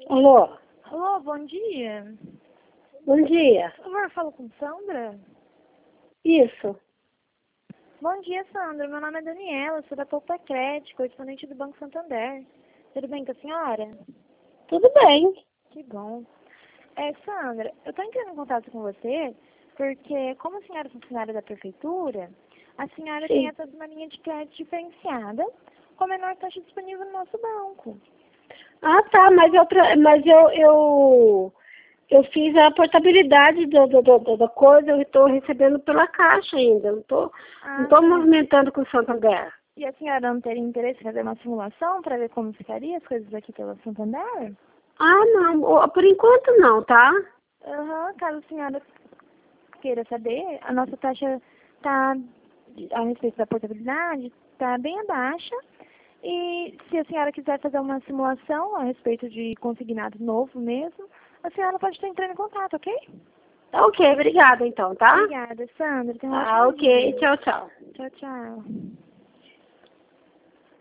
Alô, Alô, bom dia. bom dia. Por favor, falo com Sandra? Isso, Bom dia, Sandra. Meu nome é Daniela, sou da Poupa Crédito, correspondente do Banco Santander. Tudo bem com a senhora? tudo bem. Que bom. Sandra, eu estou entrando em contato com você porque, como a senhora é funcionária da prefeitura, a senhora tem Sim. acesso a uma linha de crédito diferenciada com a menor taxa disponível no nosso banco. Ah, tá, mas eu fiz a portabilidade da coisa, eu estou recebendo pela Caixa ainda, não tô Sim. movimentando com o Santander. E a senhora não teria interesse em fazer uma simulação para ver como ficaria as coisas aqui pela Santander? Ah, não, por enquanto não, tá? Aham, caso a senhora queira saber, a nossa taxa está, a respeito da portabilidade, está bem abaixo. E se a senhora quiser fazer uma simulação a respeito de consignado novo mesmo, a senhora pode estar entrando em contato, ok? Tá ok, obrigada então, tá? Obrigada, Sandra. Tenha um Ah, ótimo ok, dia. tchau, tchau. Tchau, tchau.